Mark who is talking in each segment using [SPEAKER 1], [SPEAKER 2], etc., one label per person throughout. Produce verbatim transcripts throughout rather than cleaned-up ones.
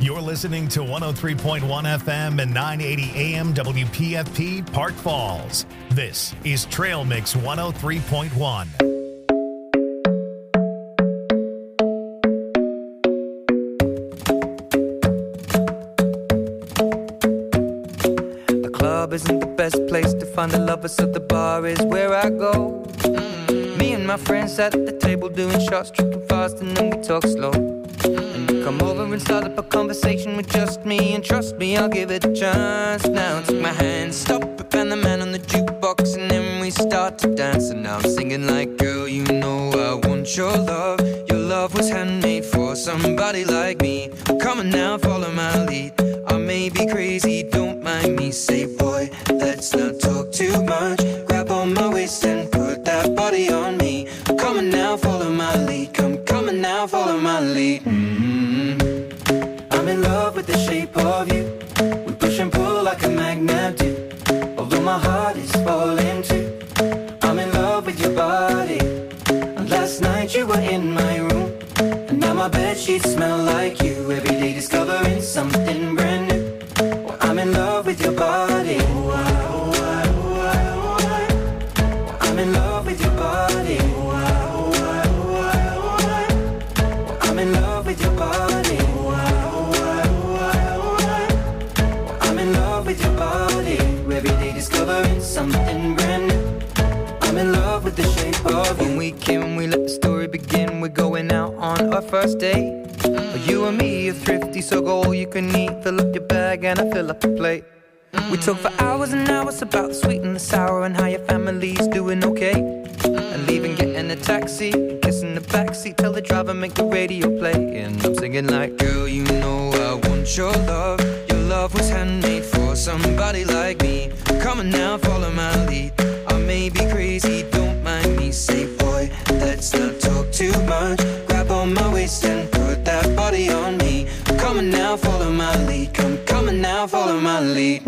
[SPEAKER 1] You're listening to one oh three point one F M and nine eighty A M W P F P Park Falls. This is Trail Mix one oh three point one.
[SPEAKER 2] The club isn't the best place to find the lovers, so the bar is where I go. Mm-hmm. Me and my friends sat at the table doing shots, tripping fast, and then we talk slow. Come over and start up a conversation with just me, and trust me, I'll give it a chance. Now take my hand, stop it, and the man on the jukebox, and then we start to dance. And now I'm singing like, girl, you know I want your love. Your love was handmade for somebody like me. Come on now, follow my lead. I may be crazy, don't mind me. Say, boy, let's not talk too much. Grab on my waist and put that body on me. Come on now, follow my lead. Come, come on now, follow my lead. Mm-hmm. I'm in love with the shape of you. We push and pull like a magnet do. Although my heart is falling too. I'm in love with your body. And last night you were in my room, and now my bedsheets smell like you. Every day discovering something brand new. Well, I'm in love with your body. Oh, I, oh, I, oh, I, oh, I. Well, I'm in love with your body. Oh, I, oh, I, oh, I, oh, I. Well, I'm in love with your body. With your body, every day discovering something brand new. I'm in love with the shape of you. When we came, we let the story begin. We're going out on our first date. Mm-hmm. You and me are thrifty, so go all you can eat. Fill up your bag and I fill up the plate. Mm-hmm. We talk for hours and hours about the sweet and the sour, and how your family's doing okay. Mm-hmm. And leaving, getting a taxi, kissing the backseat, tell the driver make the radio play. And I'm singing like, girl, you know I want your love. Love was handmade for somebody like me. Come on now, follow my lead. I may be crazy, don't mind me. Say, boy, let's not talk too much. Grab on my waist and put that body on me. Come on now, follow my lead. Come, come on now, follow my lead.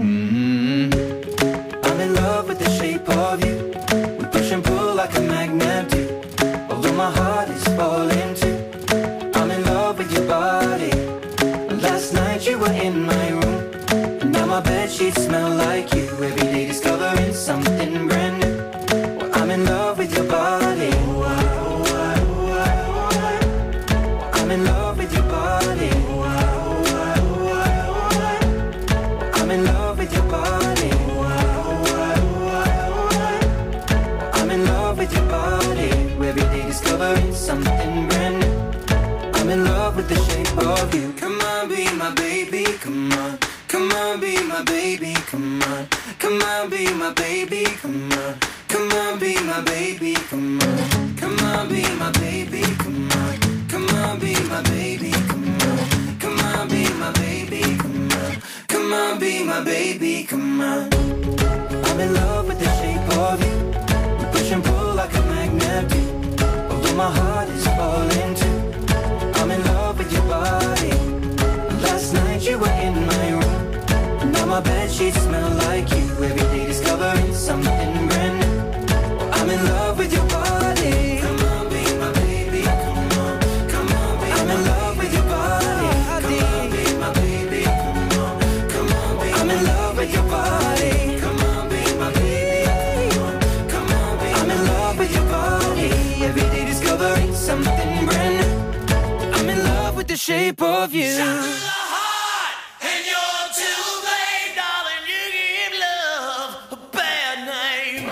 [SPEAKER 2] Mm-hmm. I'm in love with the shape of you. We push and pull like a magnet do. Although my heart is falling too. I'm in love with your body. Last night you were in my room, and now my bedsheets smell like you. Every day discovering something brand new. Well, I'm in love with your body. Oh, I, oh, I, oh, I, oh, I. Well, I'm in love with your body. Oh, I, oh, I, oh, I, oh, I. Well, I'm in love with your body. Oh, I, oh, I, oh, I, oh, I. Well, I'm in love with your body. Every day discovering something brand new. I'm in love with the shape of you. Come on, be my baby, come on. Come on, be my baby, come on. Come on, be my baby, come on. Come on, be my baby, come on. Come on, be my baby, come on. Come on, be my baby, come on. Come on, be my baby, come on. Come on, be my baby, come on. I'm in love with the shape of you. We push and pull like a magnet do. Although my heart is falling too. I'm in love with your body. Last night you were in my room, and now my bedsheets smell like you. Every day discovering something brand new. Well, I'm in love with your body. Come on, be my baby. Come on, come on, be I'm in love with your body. Come on, be my baby. Come on, come on, be I'm in love with your body. Come on, be my baby. Come on, come on, be I'm in love with your body. Every day discovering something brand new. I'm in love with the shape of you.
[SPEAKER 3] Shout to the heart, and you're too late, darling. You give love a bad name.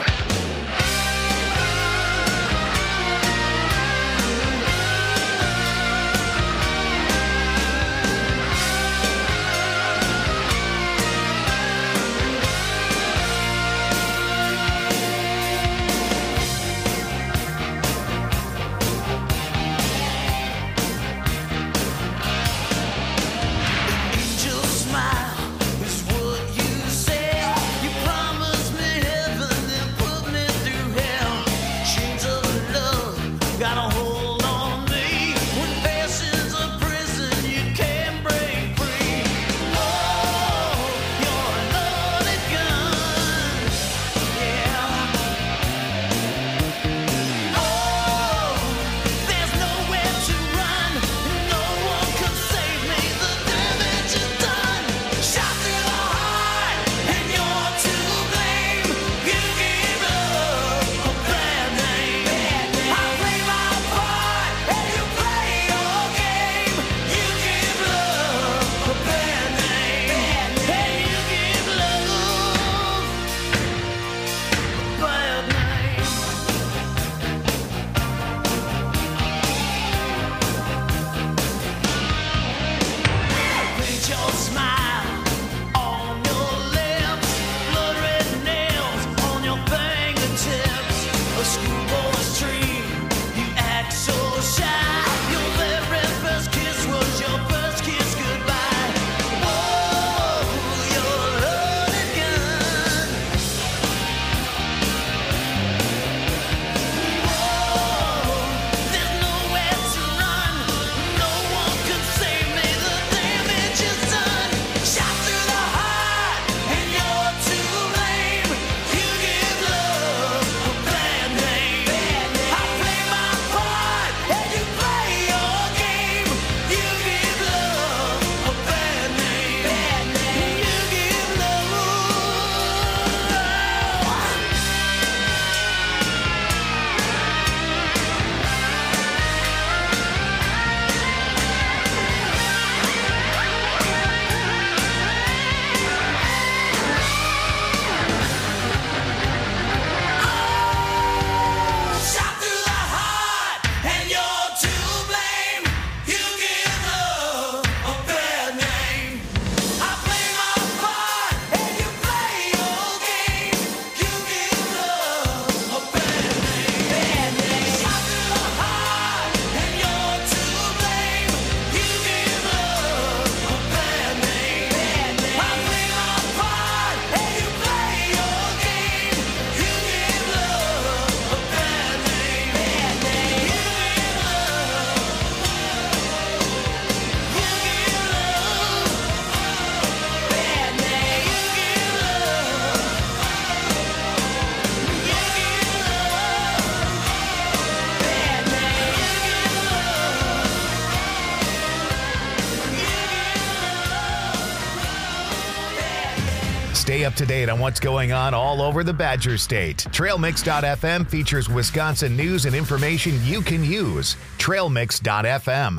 [SPEAKER 1] Stay up to date on what's going on all over the Badger State. Trail Mix dot f m features Wisconsin news and information you can use. Trail Mix dot f m.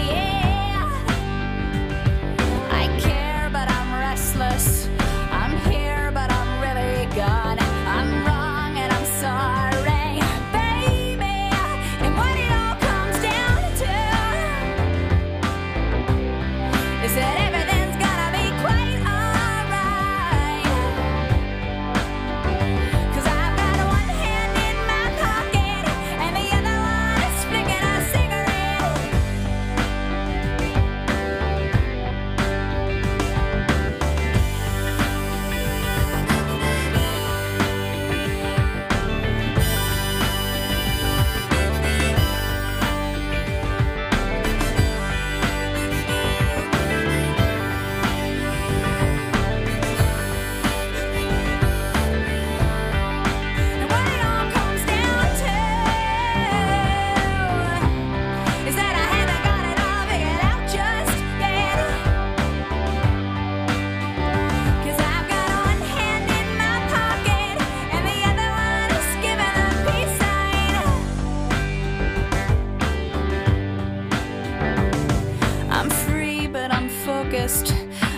[SPEAKER 4] I'm here.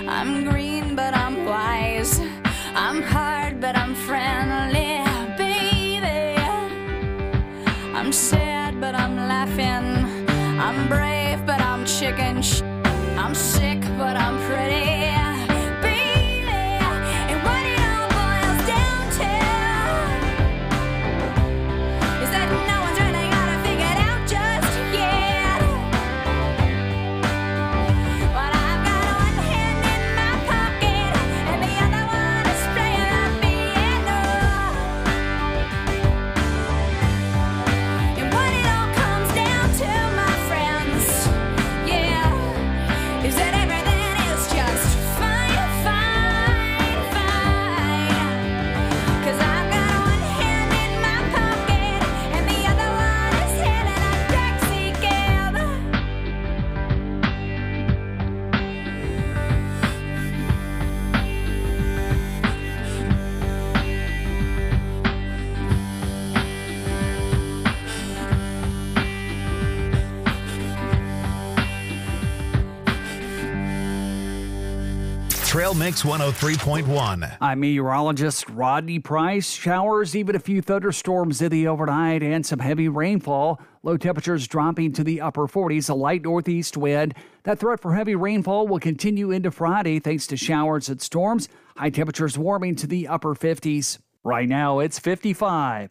[SPEAKER 4] I'm green, but I'm wise. I'm hard, but I'm friendly, baby. I'm sad, but I'm laughing. I'm brave, but I'm chicken sh- I'm sick, but I'm pretty.
[SPEAKER 1] Trail Mix one oh three point one.
[SPEAKER 5] I'm meteorologist Rodney Price. Showers, even a few thunderstorms in the overnight, and some heavy rainfall. Low temperatures dropping to the upper forties, a light northeast wind. That threat for heavy rainfall will continue into Friday thanks to showers and storms. High temperatures warming to the upper fifties. Right now, it's fifty-five.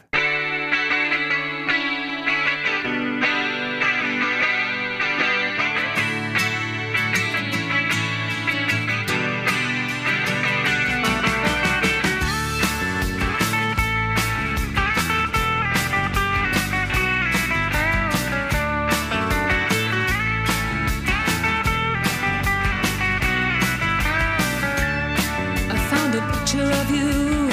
[SPEAKER 6] Of you,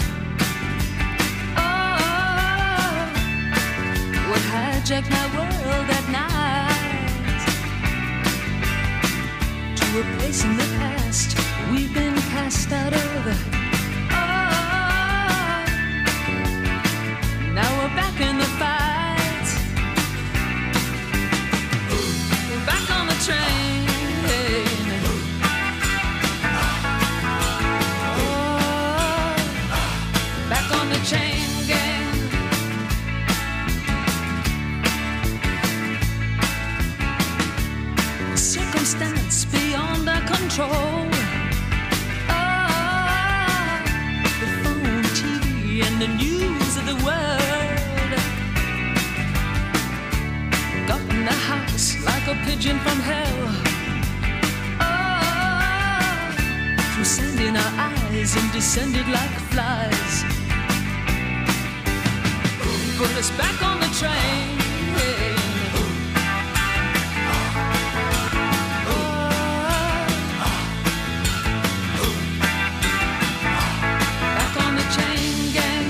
[SPEAKER 6] oh, what hijacked my world at night to a place in the past we've been cast out of. Oh, now we're back in the fight. We're back on the train. Chain gang. Circumstance beyond our control. Oh, the phone, T V, and the news of the world got in the house like a pigeon from hell. Oh, through sand in our eyes and descended like flies. Put us back on the train. Back on the chain gang.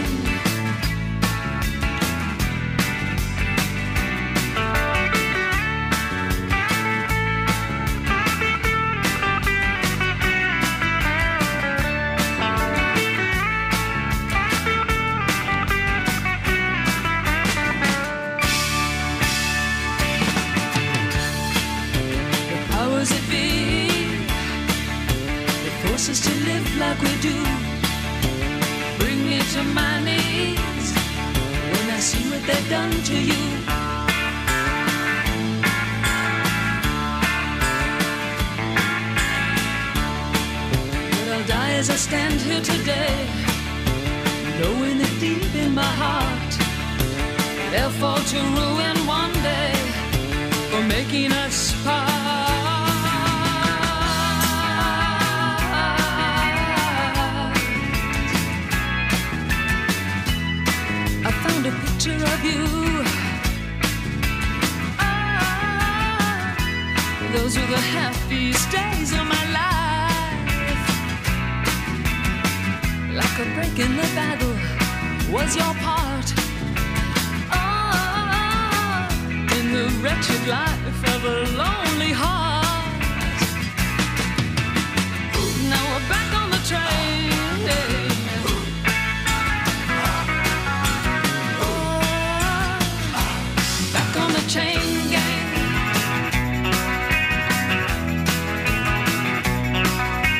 [SPEAKER 6] Us to live like we do, bring me to my knees when I see what they've done to you. But I'll die as I stand here today, knowing that deep in my heart they'll fall to ruin one day for making us part. A picture of you. Ah, those were the happiest days of my life. Like a break in the battle was your part. Ah, in the wretched life of a lonely heart. Now we're back on the train. Chain gang.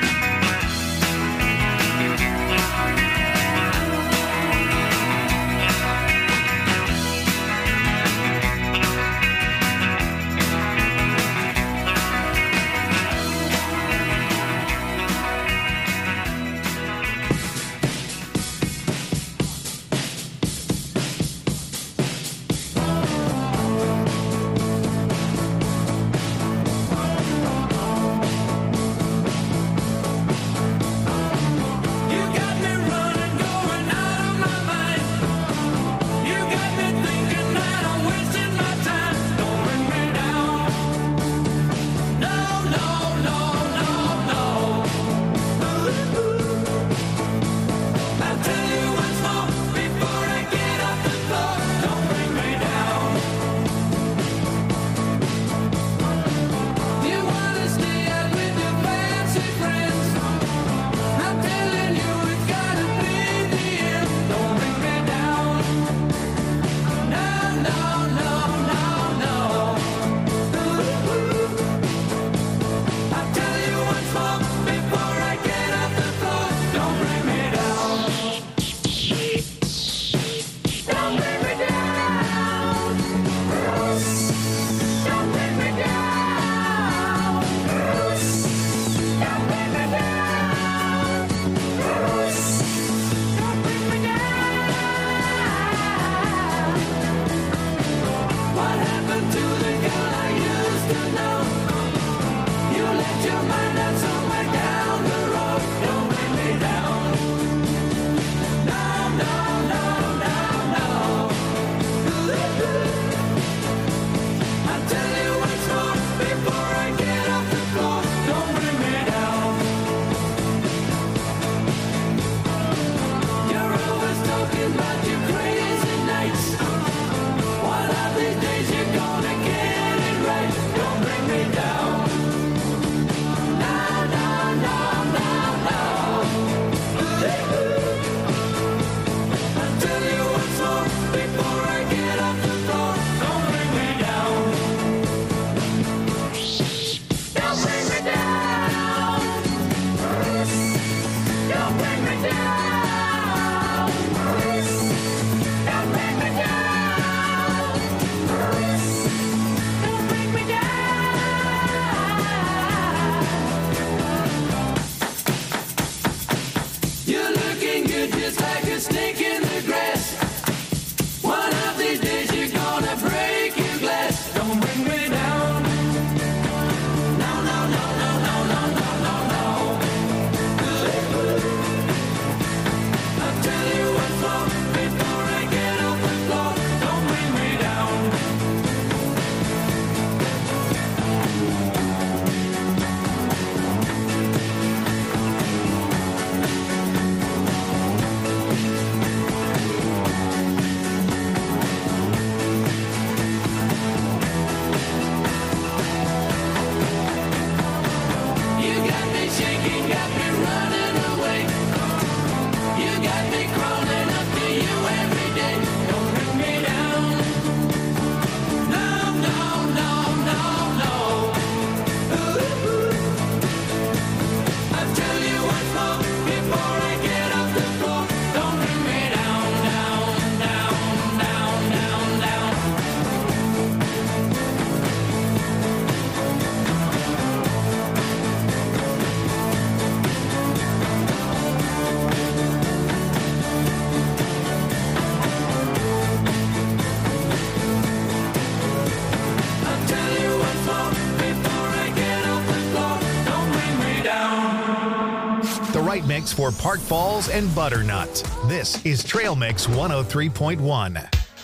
[SPEAKER 1] The right mix for Park Falls and Butternut. This is Trail Mix one oh three point one.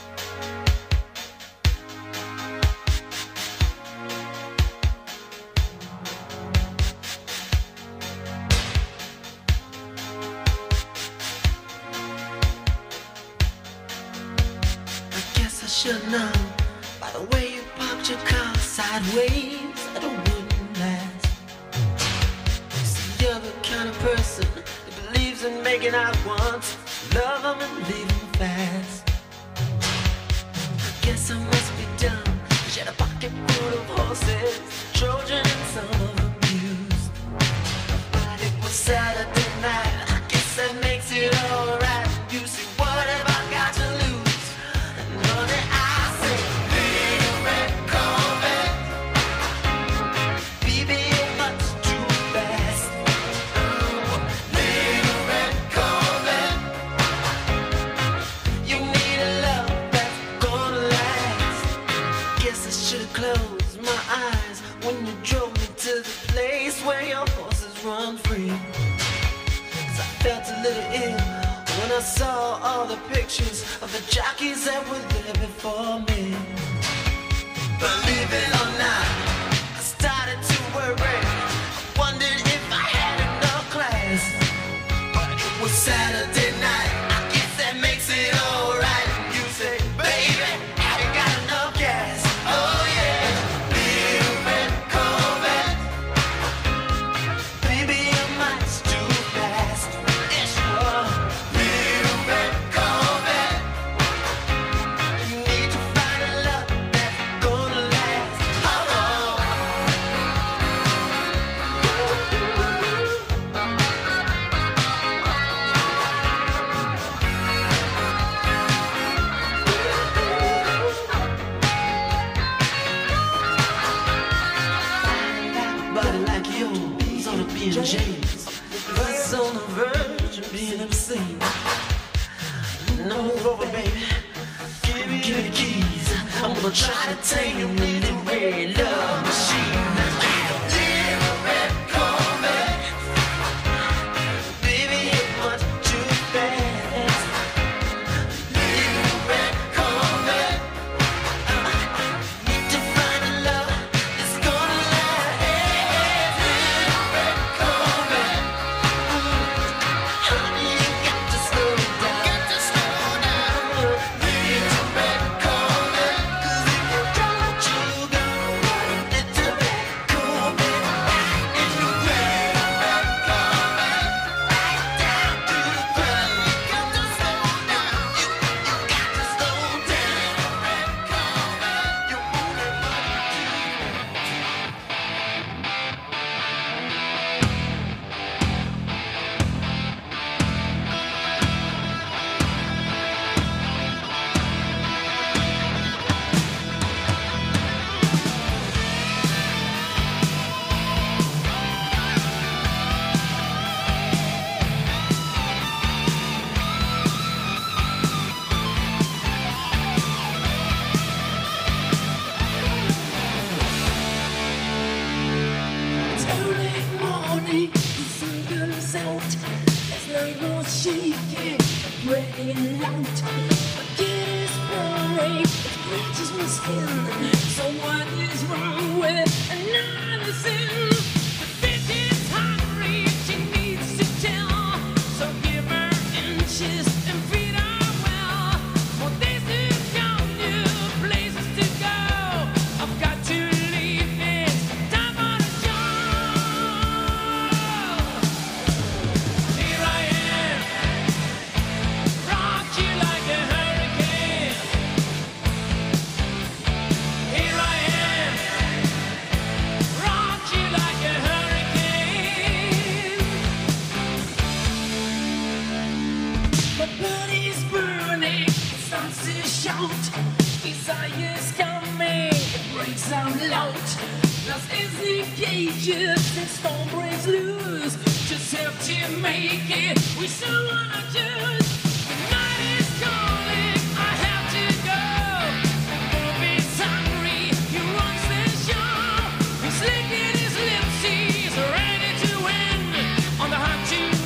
[SPEAKER 7] Should know by the way you parked your car sideways that it wouldn't last. See, you're the kind of person that believes in making out once, love them and leave them fast. I guess I must be dumb. She had a pocket full of horses, Trojan and some of them used. But it was Saturday night. I guess that makes it alright. You see, what have I got to lose? Run free. So I felt a little ill when I saw all the pictures of the jockeys that were there before me. Believe it or not, I started to worry. I wondered if I had enough class. But it was Saturday night. I guess that makes it alright. You say, baby, have you got enough gas? Oh yeah, little red Corvette. James was on the verge of being obscene. No, move over, baby. Give me, give me the keys. I'm gonna try to tame you with the red love machine. Little red Corvette, baby, you're much too fast. Little red Corvette, need to find a love that's gonna last. Little red Corvette, honey, you got to slow down. Got to slow down. Little red Corvette, 'cause if you don't, you go. Little red Corvette, right in the red red Corvette, right down to the ground. You got to slow down. You you got to slow down. Red Corvette, you want it It's early morning, the sun goes out. There's no more shaking, breaking out. My kid is boring, it bleaches my skin. So what is wrong with another sin? The bitch is hungry, she needs to tell. So give her inches and feed her well. For this is show you places to go. I've got to leave this time on the show. Here I am, rock you like a hurricane. Here I am, rock you like a hurricane. My body's burning, it starts to shout. Desire's coming, it breaks out loud. Lost is the cages, the storm breaks loose. Just have to make it, we still wanna choose. The night is calling, I have to go. The Bobby's hungry, he runs the show. He's licking his lips, he's ready to win on the hot tune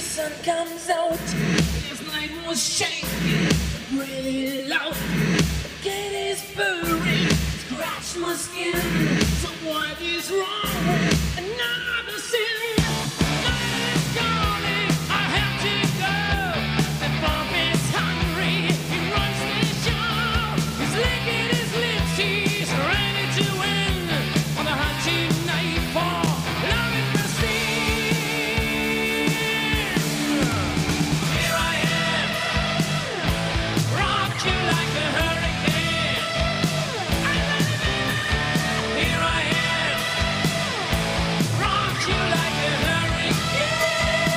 [SPEAKER 7] sun comes out. This night was shaking really loud. Get his furry, scratch my skin. So what is wrong? Another sin. Night is calling, I have to go. The bump is hungry, he runs the show. He's licking his lips, he's ready to win. On the hunting night for love and prestige. Here I am, rock you like a hurricane. Here I am, rock you like a hurricane.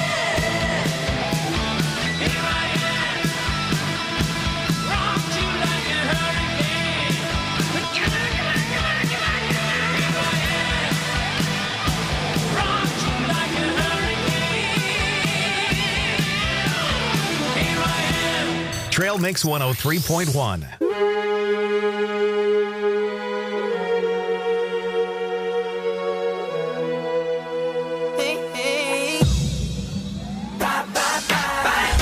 [SPEAKER 7] Here I am, rock you like a hurricane. Here I am, rock you like a hurricane. Here I am.
[SPEAKER 1] Trail Mix one oh three point one.
[SPEAKER 2] Hey, hey. Bye, bye, bye. Bye,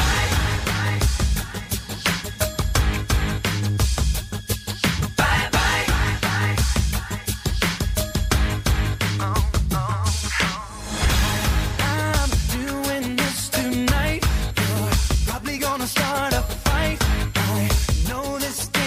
[SPEAKER 2] bye, bye. I'm doing this tonight. You're probably gonna start a fight. I know this.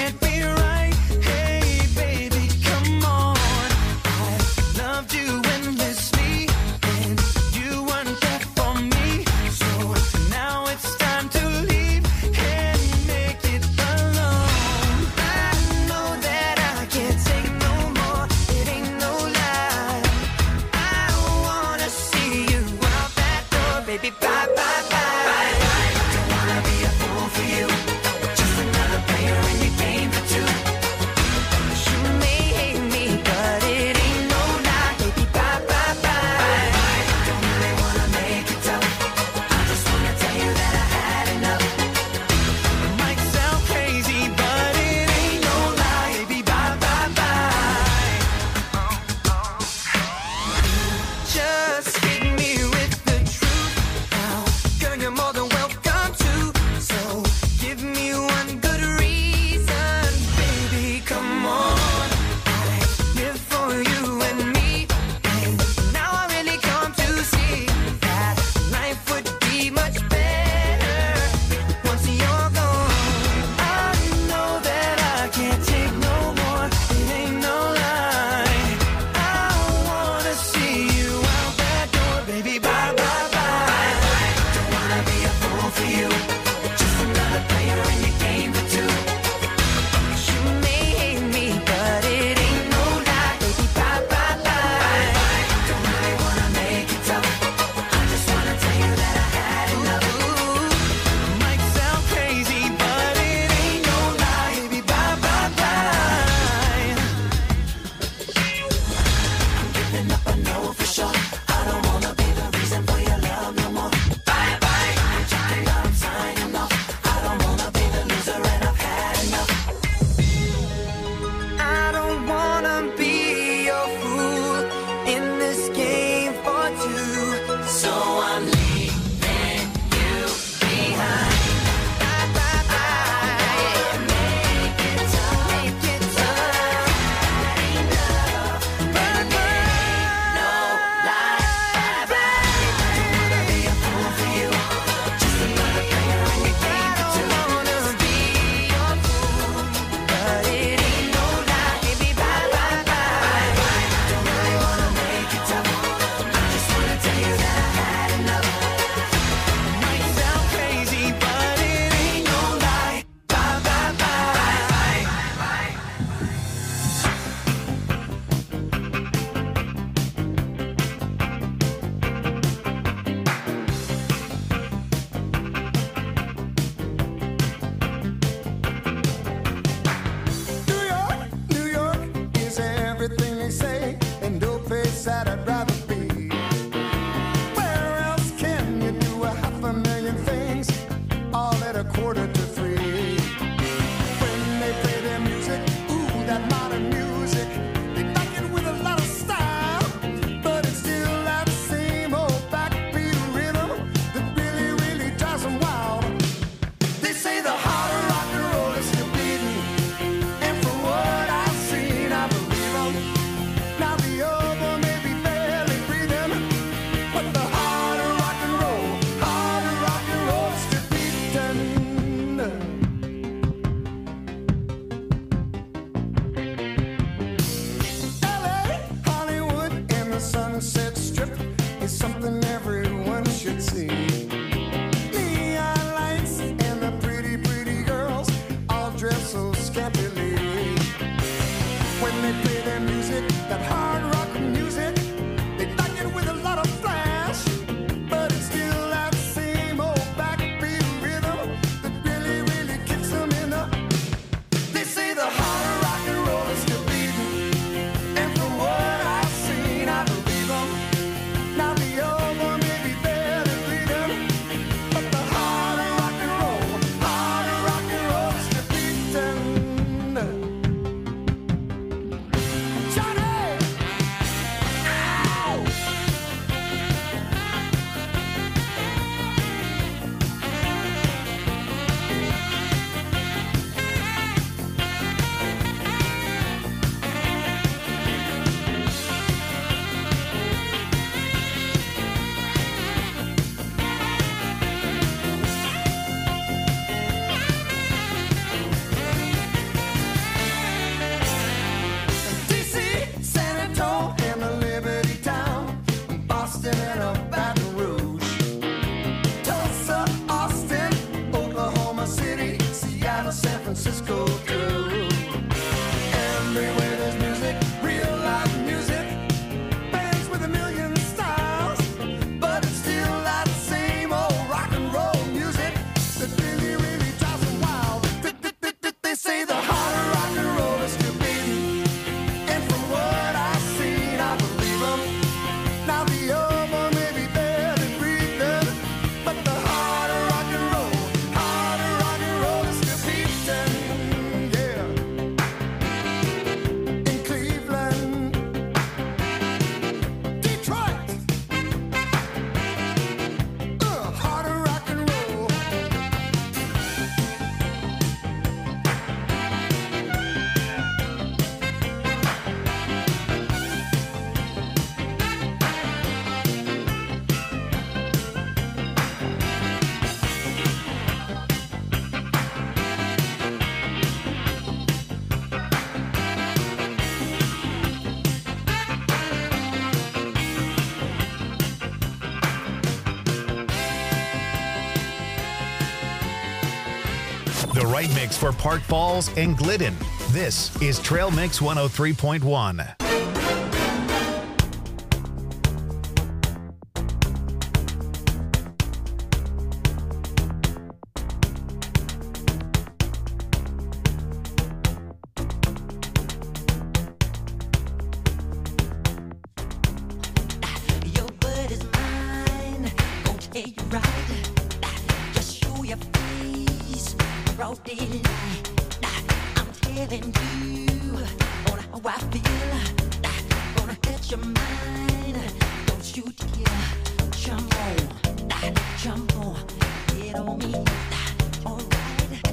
[SPEAKER 3] Francisco too. Everywhere there's music, real life music, bands with a million styles, but it's still that same old rock and roll music that really, really drives them wild. They say the heart of rock and roll is still beating, and from what I've seen, I believe them. Now the other may be dead and breathing, but the heart of rock and roll, heart of rock and roll is still beating, yeah. In Cleveland, Detroit, uh, heart of rock and roll.
[SPEAKER 1] The right mix for Park Falls and Glidden. This is Trail Mix one oh three point one.
[SPEAKER 8] Your word is mine, gon' tell you right. Just show your face, broad daylight. I'm telling you on how I feel. Gonna hit your mind, don't you dare jump on, jump on, get on me. Alright,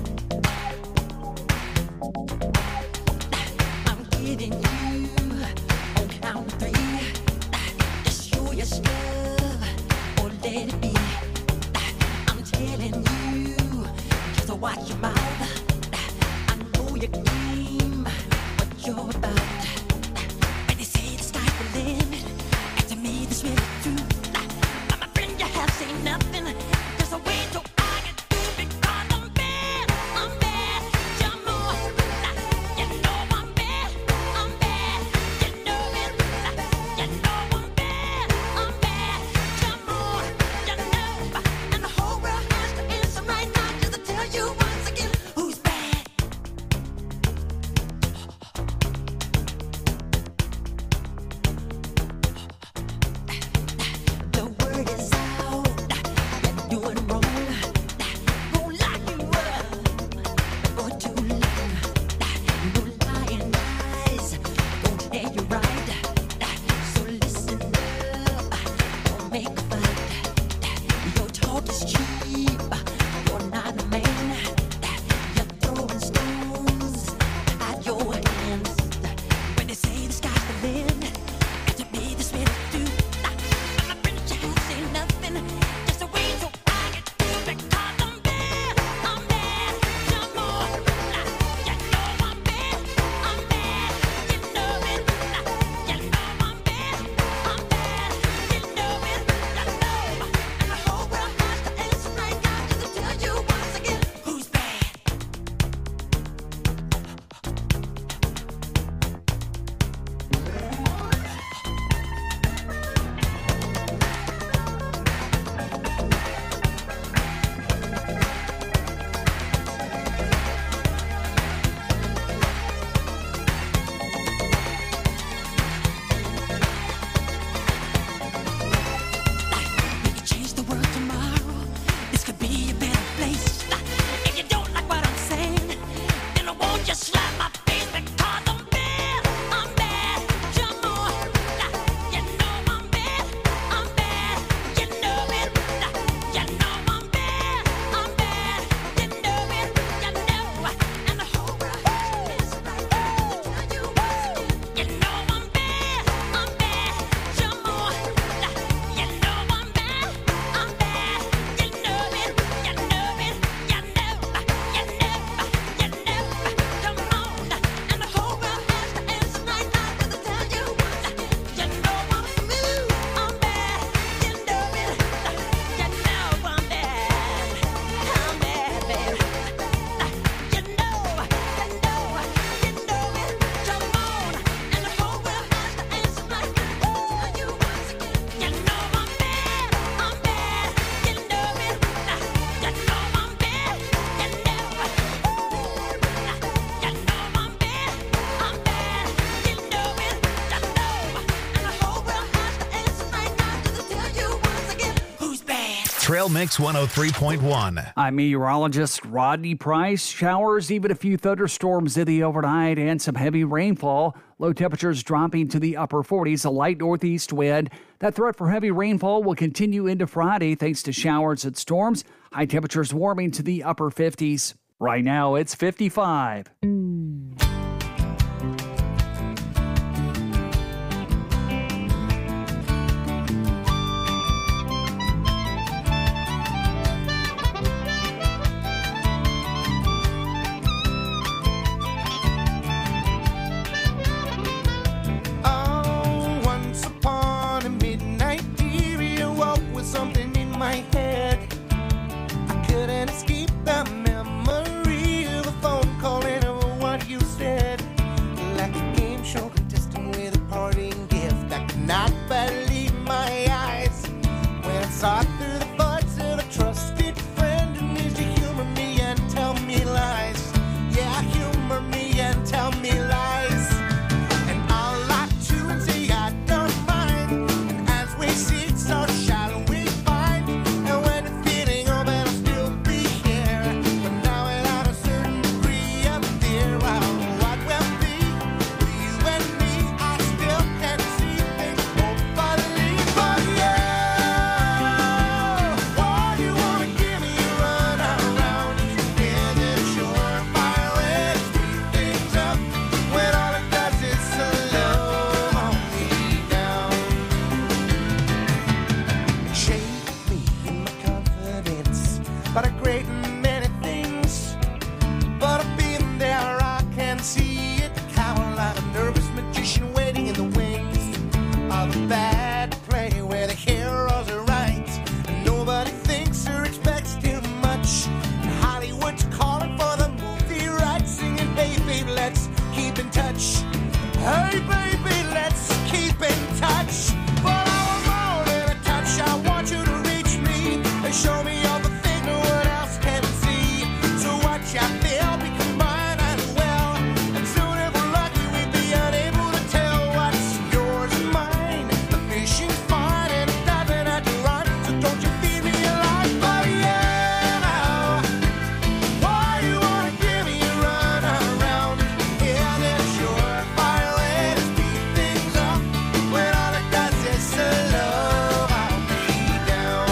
[SPEAKER 8] I'm getting you on count of three. Just show your stuff or let it be. I'm telling you, just watch your mouth. I know your game, what you're about. When they say the sky's the limit, and to me this really true. My friend, you have seen nothing. There's a way to I can do because I'm bad. I'm bad. Jump on. You know I'm bad. I'm bad. You know it. You know I'm bad. I'm bad. Jump on. You know. And the whole world has to answer right now just to tell you once again.
[SPEAKER 1] Mix one oh three point one.
[SPEAKER 5] I'm meteorologist Rodney Price. Showers, even a few thunderstorms in the overnight, and some heavy rainfall. Low temperatures dropping to the upper forties, a light northeast wind. That threat for heavy rainfall will continue into Friday thanks to showers and storms. High temperatures warming to the upper fifties. Right now, it's fifty-five.
[SPEAKER 3] Oh, once upon a midnight dear, you woke with something in my head. I couldn't escape the memory of a phone call and of what you said. Like a game show contestant with a parting gift. I could not believe my eyes when I saw through the buds of a trusted friend who needs to humor me and tell me lies. Yeah, humor me and tell me lies. And I'll lie to and say I don't mind. And as we seek, so shall we find. And when the feeling of it, I'll still be here. But now without a certain degree of fear, well, what will be with you and me? I still can't see things hopefully for you. Why you wanna give me a run around? Is it surefire way to speed things up when all it does is slow me down? Shake me in my confidence about a great many things, but I've been there, I can see it. Cower like a nervous magician waiting in the wings of a bad play where the heroes are right and nobody thinks or expects too much. And Hollywood's calling for the movie rights, singing, hey baby, let's keep in touch. Hey baby, let's keep in touch. But I want more than a touch. I want you to reach me and show me all the things no one else can see. So what you feel become mine as well. And soon if we're lucky, we'd be unable to tell what's yours and mine. The fishing's fine and it doesn't have to run. So don't you feed me alive, but yeah. Why you wanna give me a run around? Is it surefire way to speed things up when all it does is slow me down?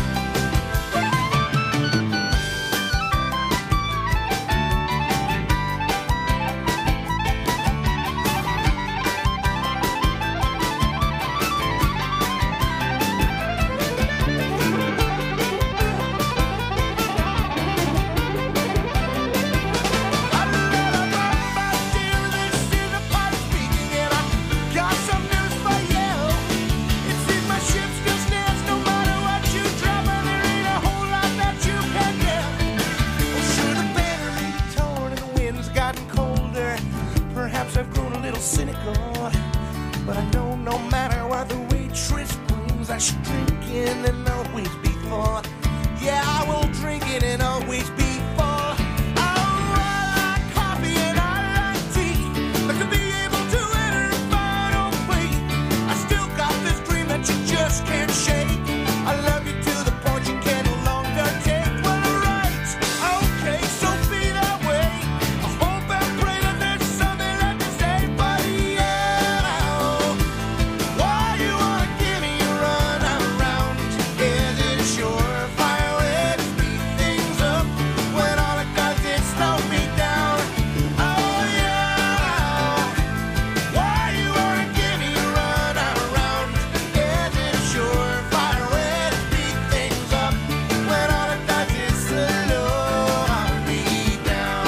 [SPEAKER 3] Cynical, but I know no matter what the waitress brings, I should drink it and always be full. Yeah, I will drink it and always be full. Oh, I like coffee and I like tea, but to be able to enter a final plea, I still got this dream that you just can't shake. I love you to the point you can no longer take. Well, alright, okay, so be that way. I hope and pray that there's something left to say, but yeah. Why you wanna give me a run around? Is it a surefire way to speed things up when all it does is slow me down? Oh yeah. Why you wanna give me a run around? Is it a surefire way to speed things up when all it does is slow me down?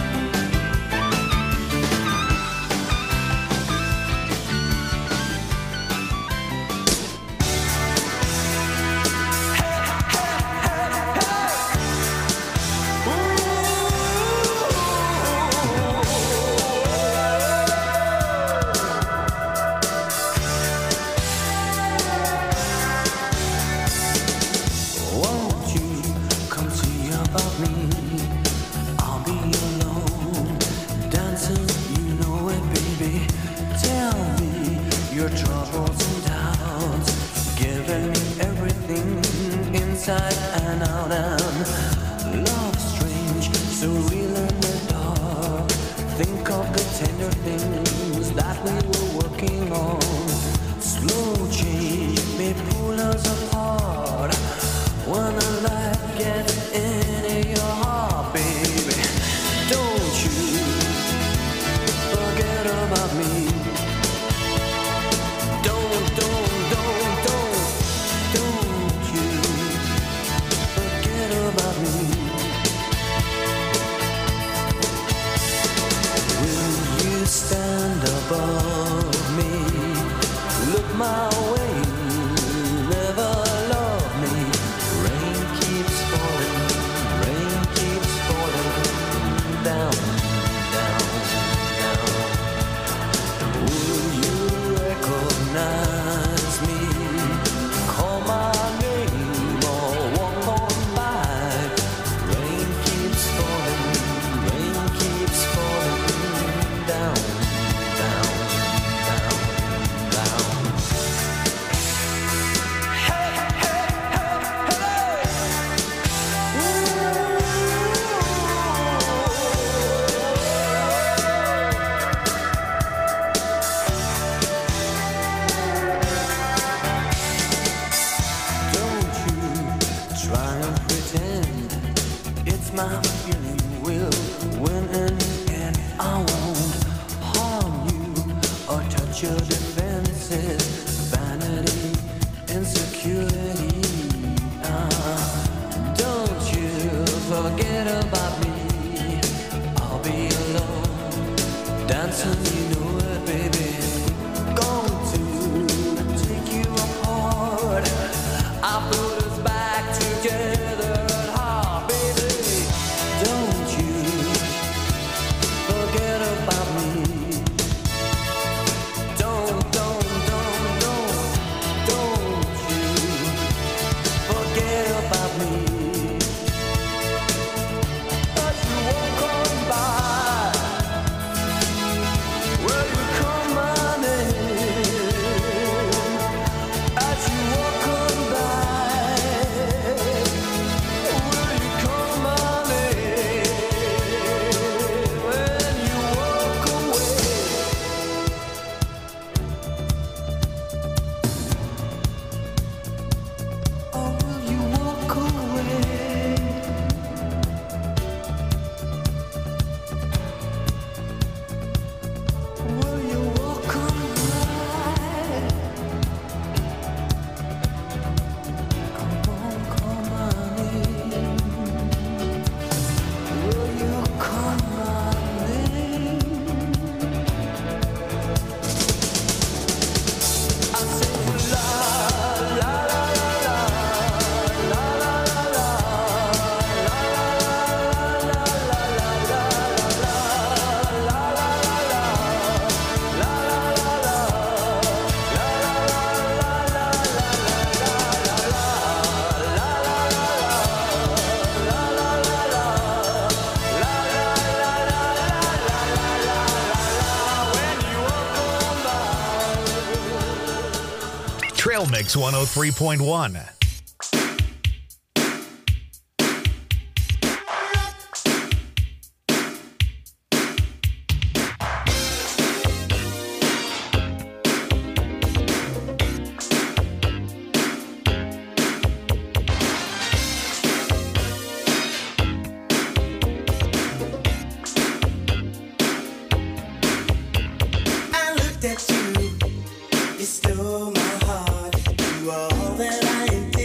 [SPEAKER 3] Won't you come see about me? I'll be alone, dancing, you know it, baby. Tell me your troubles and doubts, giving me everything inside out.
[SPEAKER 9] down and love strange, so real in the dark. Think of the tender things that we were working on. Slow change may pull us apart when the light gets into your heart, baby. Don't you forget about me. Don't, don't, don't, don't, don't you forget about me. Will you stand above me? Look my way, never love me. Rain keeps falling, rain keeps falling down, down, down. Will you recognize me? Call my name or walk on by. Rain keeps falling, rain keeps falling down, down, down, down. Hey, hey, hey, hey. Don't you try and pretend it's my feeling will win in the end. I won't harm you or touch your defenses. Vanity, insecurity. Ah, don't you forget about me. I'll be alone, dancing, you know it, baby. Going to take you apart. I put us back together at heart, baby. Don't you forget about me. Don't, don't, don't, don't, don't you forget about me. As you walk on by, will you call my name? As you walk on by, will you call my name? When you walk away. Oh, will you walk away? Will you walk away? Come on, call my name. Will you call my name? I say la la la la la la la la
[SPEAKER 1] Trail Mix one oh three point one.
[SPEAKER 3] I looked at you, you stole my heart. You are all that I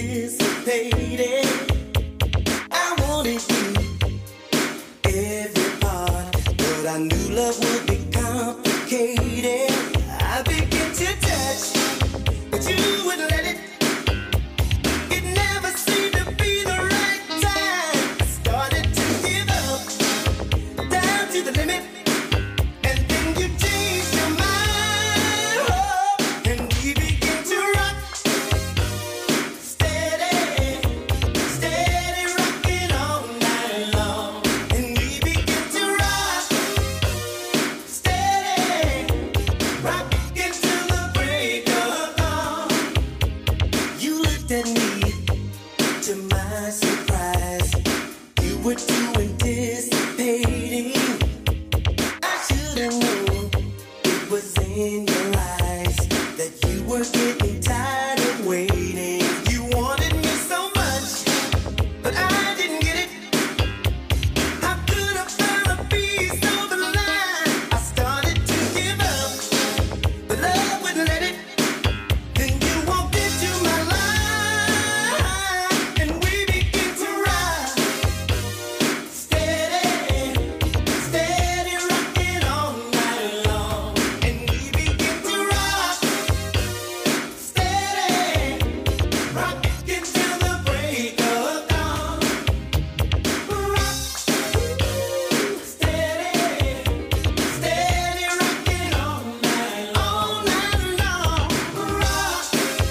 [SPEAKER 3] were too anticipating. I should have known it was in your eyes that you were getting tired of waiting. You wanted me so much, but I didn't get it. How could I find a piece of the line? I started to give up, but love wouldn't let it. Then you walked into my life, and we began to ride. Steady, steady rocking all night long. And we began to rock. Steady, rocking till the break of dawn. Rock, steady, steady rocking all night, all night long. Rock,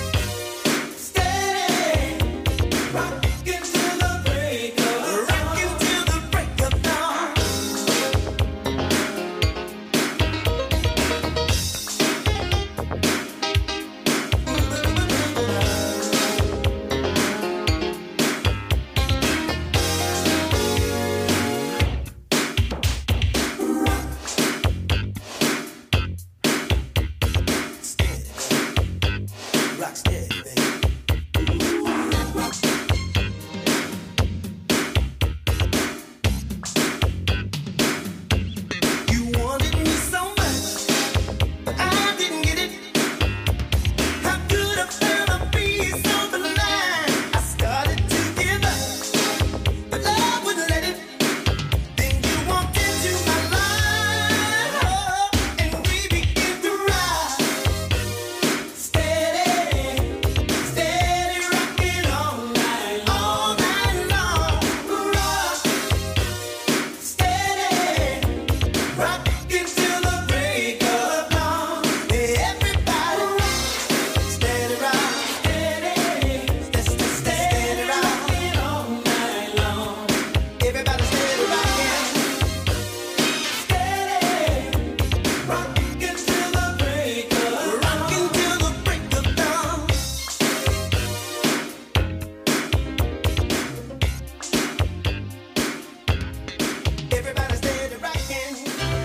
[SPEAKER 3] steady, rocking till the break of rocking till the break of dawn. Rock steady, baby. You wanted me so much, but I didn't get it. How could I find a piece of the line? I started to give up, but love wouldn't let it. Then you walked into my life, and we began to ride. Steady, steady rocking all night, all night long. Rock, steady, rocking till the break of dawn. Everybody rock, steady rock, steady, steady, steady rocking all night long. Everybody steady rocking, steady, rocking till the break of rocking till the break of dawn. Everybody steady rocking.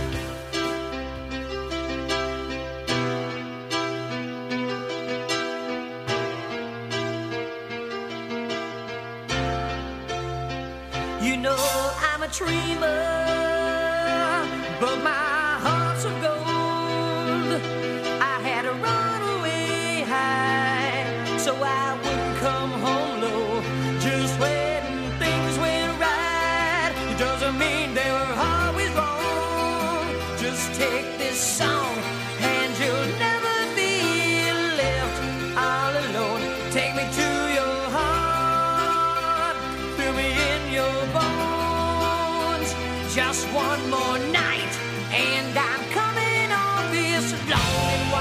[SPEAKER 6] You know I'm a dreamer, but my heart's of gold. I had to run away high, so I wouldn't come home low. Just when things went right, it doesn't mean they were always wrong. Just take this song, and you'll never be left all alone. Take me to your heart, feel me in your bones. Just one more night, and I'm coming on this long and